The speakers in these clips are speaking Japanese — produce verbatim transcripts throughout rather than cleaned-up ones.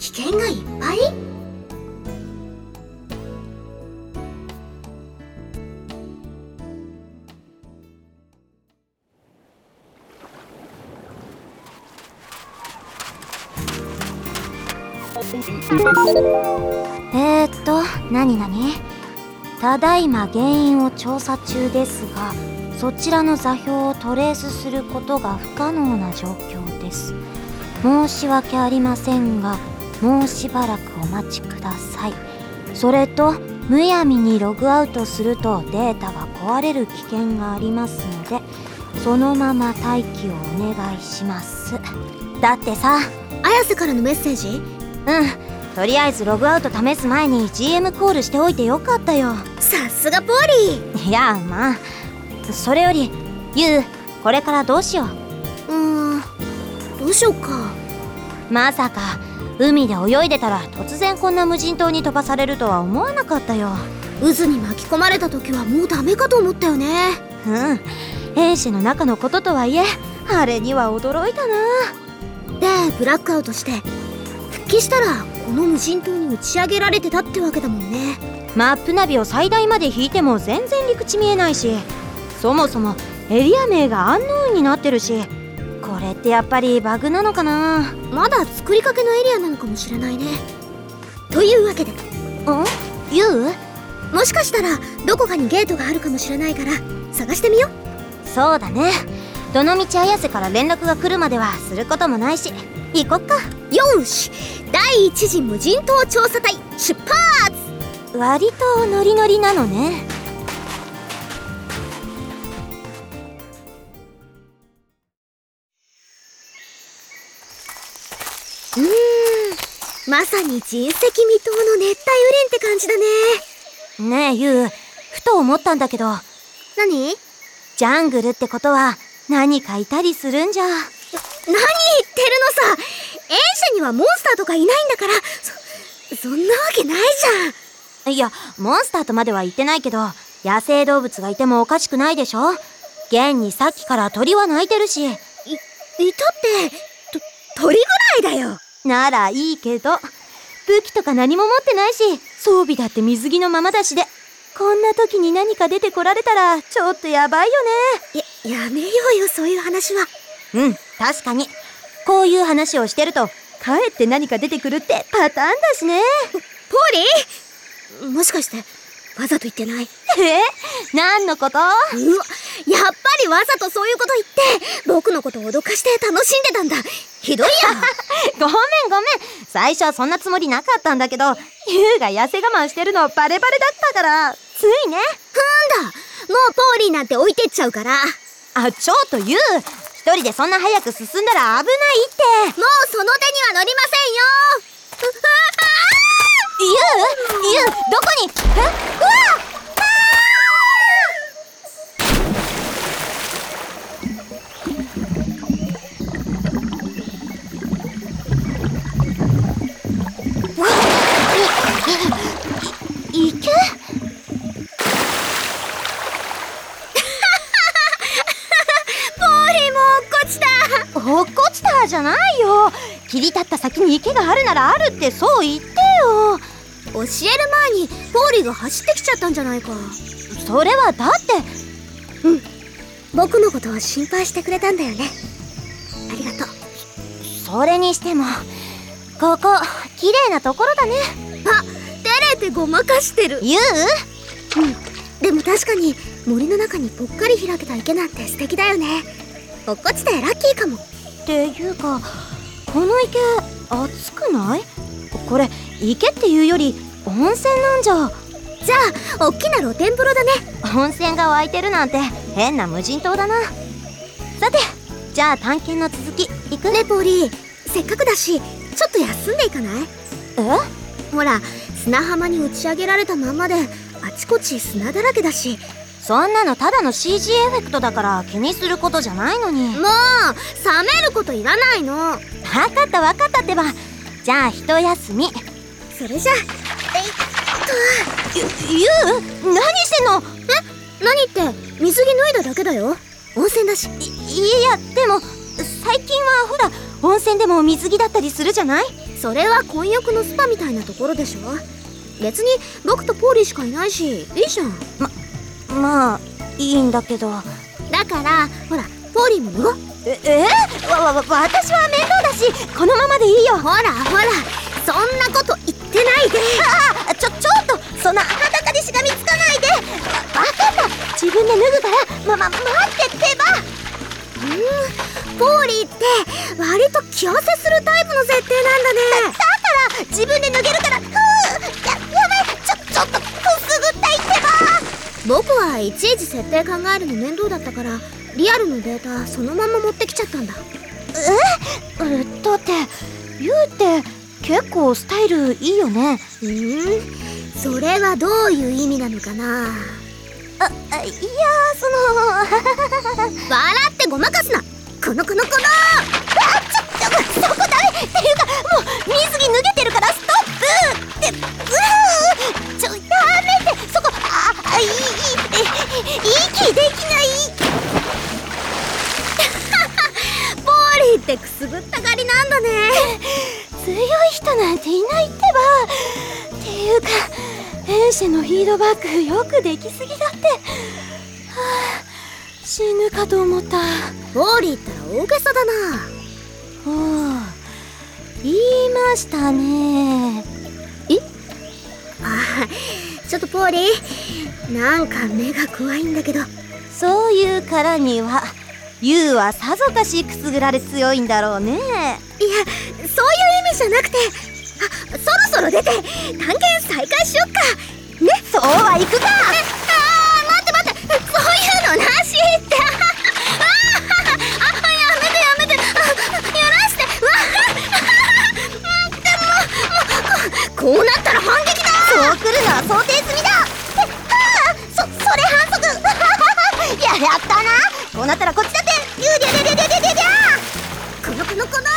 危険がいっぱい。 えーっと何々ただいま原因を調査中ですが、そちらの座標をトレースすることが不可能な状況です。申し訳ありませんが、もうしばらくお待ちください。それとむやみにログアウトするとデータが壊れる危険がありますので、そのまま待機をお願いします。だってさ、 綾瀬からのメッセージ？ うん、とりあえずログアウト試す前に ジーエム コールしておいてよかったよ。 さすがポーリー。 いやまあ、それよりユウ、これからどうしよう。 うーん、どうしようか。 まさか海で泳いでたら突然こんな無人島に飛ばされるとは思わなかったよ。 渦に巻き込まれた時はもうダメかと思ったよね。 うん、兵士の中のこととはいえあれには驚いたな。 でブラックアウトして復帰したらこの無人島に打ち上げられてたってわけだもんね。 マップナビを最大まで引いても全然陸地見えないし、そもそもエリア名がアンノウンになってるし、これってやっぱりバグなのかな。 まだ作りかけのエリアなのかもしれないね。というわけで、んユウ、 もしかしたらどこかにゲートがあるかもしれないから探してみよう。 そうだね。どのみち綾瀬から連絡が来るまではすることもないし、行こっか。 よーし、第一次無人島調査隊出発。 割とノリノリなのね。 うーん、まさに人石未踏の熱帯雨林って感じだね。 ねえユウ、ふと思ったんだけど。 何？ ジャングルってことは何かいたりするんじゃ。 何言ってるのさ。園舎にはモンスターとかいないんだから、そ、そんなわけないじゃん。 いや、モンスターとまでは言ってないけど、野生動物がいてもおかしくないでしょ。現にさっきから鳥は鳴いてるし。い、いたってと、鳥ぐらいだよ。 ならいいけど、武器とか何も持ってないし、装備だって水着のままだしで、こんな時に何か出てこられたらちょっとやばいよね。や、やめようよ、そういう話は。 うん、確かにこういう話をしてるとかえって何か出てくるってパターンだしね。 ポーリー、もしかしてわざと言ってない？ え？何のこと？うわ、 やっぱりわざとそういうこと言って僕のことを脅かして楽しんでたんだ。ひどいや。 ごめんごめん、最初はそんなつもりなかったんだけど、ユウが痩せ我慢してるのバレバレだったからついね。 なんだ、もうポーリーなんて置いてっちゃうから。 あ、ちょっとユウ、一人でそんな早く進んだら危ないって。 もうその手には乗りませんよ。 ユウ、ユウ、どこに？え？うわ！い、い、池？落っこちたじゃないよ。切り立った先に池があるならあるってそう言ってよ。 教える前にポーリーが走ってきちゃったんじゃないか。 それはだって。 うん、僕のことを心配してくれたんだよね。ありがとう。 それにしてもここ綺麗なところだね。 あ、照れてごまかしてる。 ユウ？ うん、でも確かに森の中にぽっかり開けた池なんて素敵だよね。落っこちてラッキーかも。 っていうか、この池熱くない？これ池っていうより温泉なんじゃ。 じゃあ大きな露天風呂だね。 温泉が湧いてるなんて変な無人島だな。さて、じゃあ探検の続き行くね。ポーリー、せっかくだしちょっと休んでいかない？ え？ ほら、砂浜に打ち上げられたまんまであちこち砂だらけだし。 そんなのただの シージー エフェクトだから気にすることじゃないのに。 もう冷めることいらないの。 わかったわかったってば。じゃあ一休み。 それじゃあ、 えいっと。ゆ、ゆう、何してんの？ え？何って水着脱いだだけだよ。温泉だし。 い、いやでも最近はほら温泉でも水着だったりするじゃない？ それは混浴のスパみたいなところでしょ。別に僕とポーリーしかいないし、いいじゃん。 ま、まあいいんだけど。 だからほら、ポーリーも脱ごう。 ええわわわ私は面倒だし、このままでいいよ。 ほらほら、そんなこと言ってないで。 ああ、ちょちょっと、そんな裸でしがみつかないで。わ分かった、自分で脱ぐから。まま待ってってば。 うん、ポーリーって割と気合わせするタイプの設定なんだね。 だだから自分で脱げるから。ふう、ややばい、ちょちょっとくすぐったいってば。 僕はいちいち設定考えるの面倒だったから、リアルのデータそのまま持ってきちゃったんだ。 えだってユウって結構スタイルいいよね。 うん、それはどういう意味なのかな。 あ、いやその笑ってごまかすな、このこのこの。 あ、ちょっとそこダメっていうか、もう水着脱げてるからストップって。うーちょやめて、そこ。ああ、いいいい息できない。 ポーリーってくすぐったがりなんだね。 強い人なんていないってば。っていうかエンシェのフィードバックよくできすぎだって。はあ、死ぬかと思った。 ポーリーったら大げさだな。 おお、言いましたね。 えああ、ちょっとポーリー、なんか目が怖いんだけど。 そういうからにはユウはさぞかしくすぐられ強いんだろうね。 いや、そういう意味じゃなくて、あ、そろそろ出て探検再開しよっかね。 そうはいくか。 え、あー、待って待って、そういうのなしって。ああ、やめてやめて、あ、やらして。わあ、でももうこうなったら反撃だ。 そう来るのは想定済みだ。え、あー、そそれ反則。ややったな。こうなったらこっちだって。ゆでででででででで。 このこのこの。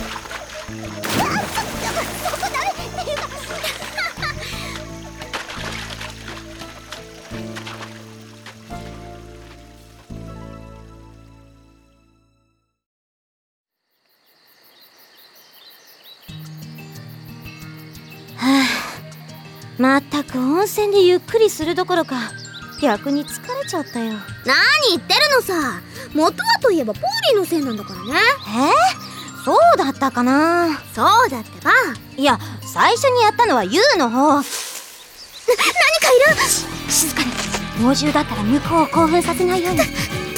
まったく温泉でゆっくりするどころか逆に疲れちゃったよ。 何言ってるのさ。元はといえばポーリーのせいなんだからね。 えー、そうだったかな。 そうだってば。 いや、最初にやったのはユウの方。な、何かいる。 し静かに。猛獣だったら向こうを興奮させないように。で、でも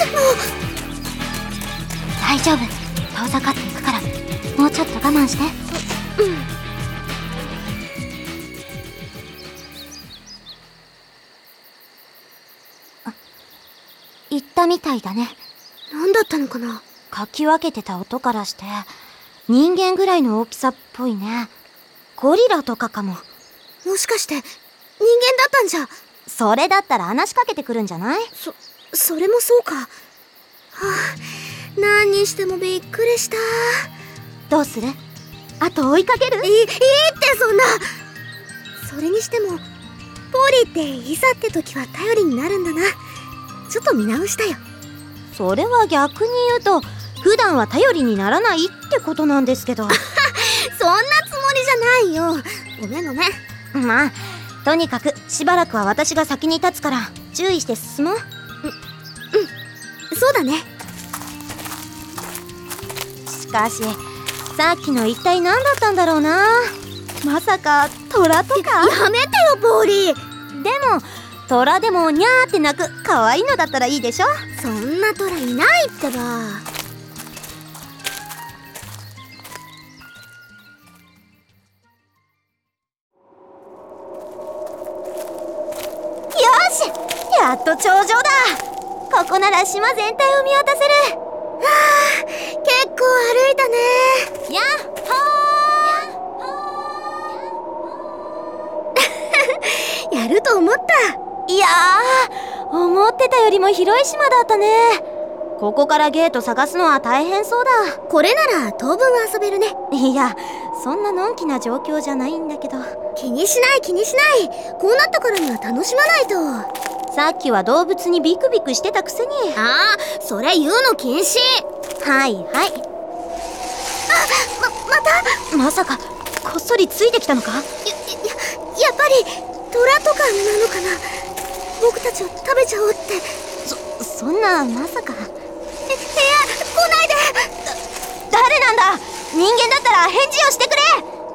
大丈夫、遠ざかっていくから、もうちょっと我慢して。うん。言ったみたいだね。 何だったのかな。 かき分けてた音からして人間ぐらいの大きさっぽいね。ゴリラとかかも。 もしかして人間だったんじゃ。 それだったら話しかけてくるんじゃない？ そ、それもそうか。はあ、何にしてもびっくりした。 どうする？あと追いかける？ いい、いいってそんな。それにしてもポーリーっていざって時は頼りになるんだな。ちょっと見直したよ。 それは逆に言うと普段は頼りにならないってことなんですけど。 そんなつもりじゃないよ。ごめんごめん。 まあとにかくしばらくは私が先に立つから注意して進もう。う、 うん、そうだね。 しかしさっきの一体何だったんだろうな。まさかトラとか？ やめてよポーリー。 でもトラでもニャーって鳴く可愛いのだったらいいでしょ。 そんなトラいないってば。 よし、やっと頂上だ。ここなら島全体を見渡せる。 はあ、結構歩いたね。 やっほーやると思った。 いやー、思ってたよりも広い島だったね。ここからゲート探すのは大変そうだ。 これなら当分遊べるね。 いや、そんなのんきな状況じゃないんだけど。 気にしない気にしない。こうなったからには楽しまないと。 さっきは動物にビクビクしてたくせに。 ああ、それ言うの禁止。 はいはい。 あ、ま、また？ まさかこっそりついてきたのか？や、や、 やっぱり虎とかなのかな。僕たちを食べちゃおうって。 そ、そんな、まさか。え、いや、 来ないで。 だ、誰なんだ？人間だったら返事をしてくれ。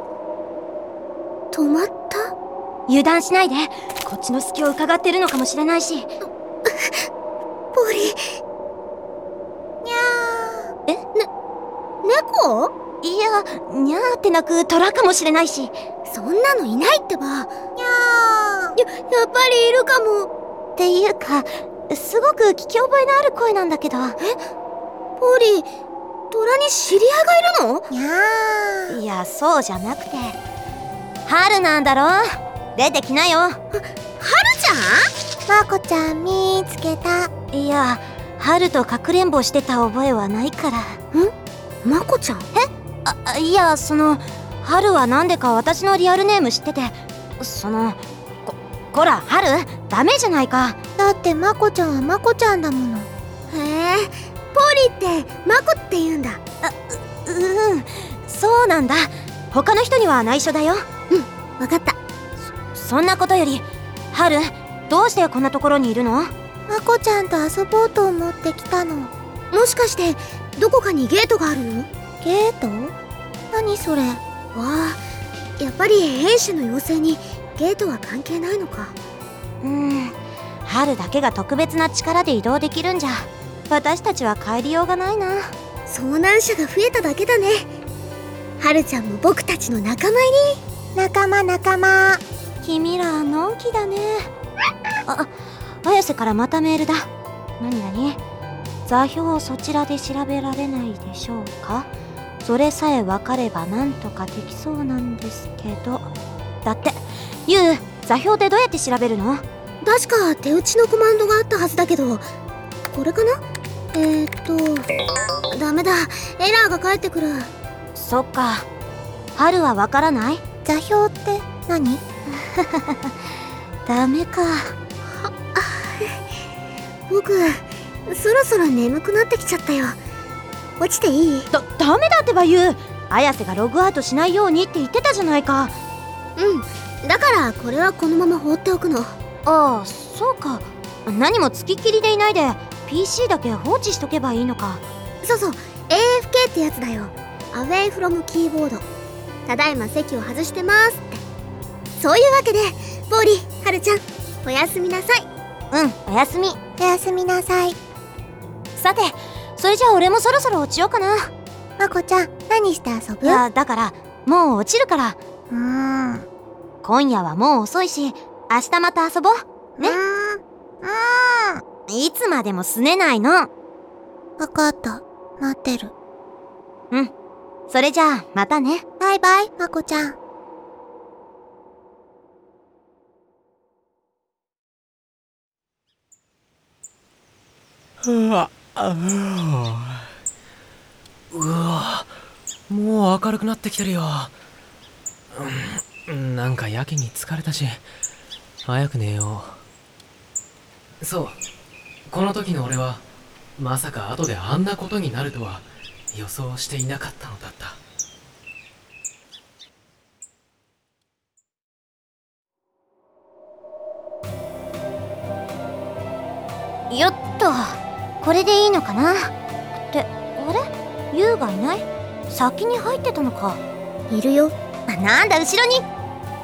止まった？ 油断しないで。こっちの隙を伺ってるのかもしれないし。 ポリ。にゃー。え？ね、猫？ いや、にゃーって鳴く虎かもしれないし。 そんなのいないってば。にゃー。や、やっぱりいるかも。 っていうか、すごく聞き覚えのある声なんだけど。え？ ポリ、虎に知り合いがいるの？ にゃー。いや、そうじゃなくて。春なんだろ？出てきなよ。は、 春ちゃん？ まこちゃん見つけた。いや、春とかくれんぼしてた覚えはないから。 ん？まこちゃん？え？ あ、いや、その春はなんでか私のリアルネーム知ってて、そのこ、こら春、ダメじゃないか。 だってまこちゃんはまこちゃんだもの。へえ、ポリってまこって言うんだ。 あ、う、うん、そうなんだ。他の人には内緒だよ。 うん、わかった。 そ、そんなことより、春、どうしてこんなところにいるの？ まこちゃんと遊ぼうと思ってきたの。もしかしてどこかにゲートがあるの？ゲート？何それ？わあ、やっぱり兵士の要請にゲートは関係ないのか。 うーん、春だけが特別な力で移動できるんじゃ、私たちは帰りようがないな。 遭難者が増えただけだね。春ちゃんも僕たちの仲間入り。仲間仲間。 君らのんきだね。あ、綾瀬からまたメールだ。なになに？座標をそちらで調べられないでしょうか？それさえ分かればなんとかできそうなんですけど。だって。ゆう、座標ってどうやって調べるの？ 確か手打ちのコマンドがあったはずだけど、これかな？えーっとダメだ、エラーが返ってくる。 そっか。春は分からない？ 座標って何？ ダメか。 僕そろそろ眠くなってきちゃったよ。落ちていい？ だ、ダメだってばゆう。綾瀬がログアウトしないようにって言ってたじゃないか。 うん、だからこれはこのまま放っておくの。 ああ、そうか。何も付きっきりでいないで ピーシー だけ放置しとけばいいのか。 そうそう、 エーエフケー ってやつだよ。アウェイフロムキーボード。ただいま席を外してますって。そういうわけでポーリー、はるちゃん、おやすみなさい。 うん、おやすみ。 おやすみなさい。 さて、それじゃあ俺もそろそろ落ちようかな。 まこちゃん、何して遊ぶ？ いや、だからもう落ちるから。 うーん、 今夜はもう遅いし、明日また遊ぼうね。 うーん、うーん、 いつまでもすねないの。 わかった、待ってる。 うん、それじゃあまたね。 バイバイ、まこちゃん。 うわ、うわ、もう明るくなってきてるよ。うん、なんかやけに疲れたし早く寝よう。そう、この時の俺はまさか後であんなことになるとは予想していなかったのだった。 よっと、これでいいのかなって。あれ、ユウがいない？先に入ってたのか。 いるよ。 あ、なんだ後ろにって。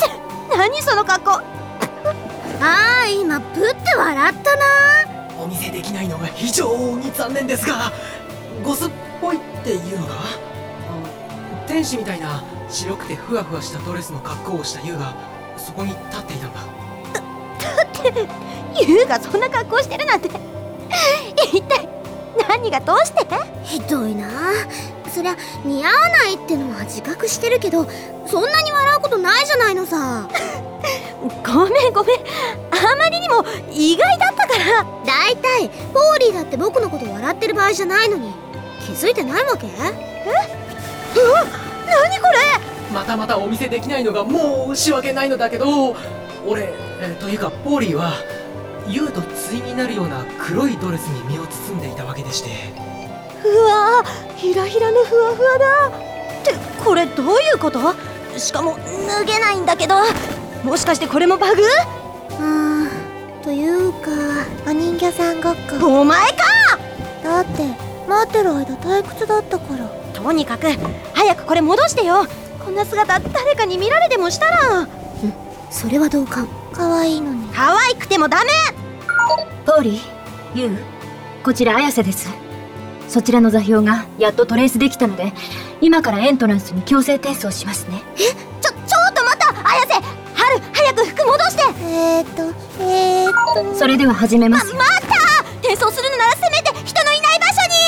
何その格好。 ああ、今ぶって笑ったな。 お見せできないのが非常に残念ですが、ゴスっぽいっていうのか？天使みたいな白くてふわふわしたドレスの格好をしたユウがそこに立っていたんだ。 だってユウがそんな格好してるなんて一体何がどうして？ ひどいな。そりゃ似合わないってのは自覚してるけど、そんなに笑うことないじゃないのさ。 ごめんごめん、あまりにも意外だったから。 だいたいポーリーだって僕のこと笑ってる場合じゃないのに気づいてないわけ？え？ うわ、何これ。 またまたお見せできないのが申し訳ないのだけど、俺、えというかポーリーはユウと対になるような黒いドレスに身を包んでいたわけでして。 うわー、ひらひらのふわふわだって。これどういうこと？ しかも脱げないんだけど、もしかしてこれもバグ？ うーん、というかお人形さんごっこ。 お前か！ だって待ってる間退屈だったから。 とにかく早くこれ戻してよ。こんな姿誰かに見られでもしたら。 ん、それはどうか。可愛いのに。 可愛くてもダメ。 ポーリー、ユウ、こちら綾瀬です。そちらの座標がやっとトレースできたので、今からエントランスに強制転送しますね。 え、ちょ、ちょっと待った。綾瀬、春、早く服戻して。 えーっとえーっとそれでは始めまますよ。 待った。転送するのならせめて人のいない場所に。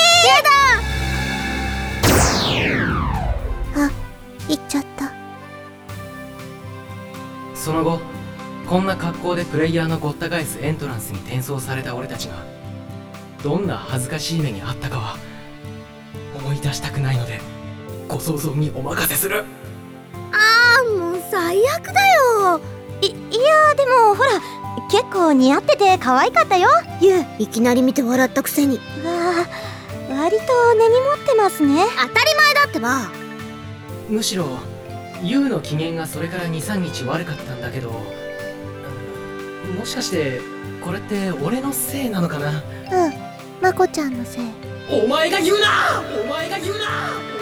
あ、行っちゃった。 その後こんな格好でプレイヤーのごった返すエントランスに転送された俺たちがどんな恥ずかしい目にあったかは思い出したくないのでご想像にお任せする。 あー、もう最悪だよ。 い、いやでもほら、結構似合ってて可愛かったよ、ユウ。 いきなり見て笑ったくせに。 うわー、割と根に持ってますね。 当たり前だってば。 むしろユウの機嫌がそれからにさんにち悪かったんだけど、もしかしてこれって俺のせいなのかな。 うん、まこちゃんのせい。 お前が言うなお前が言うな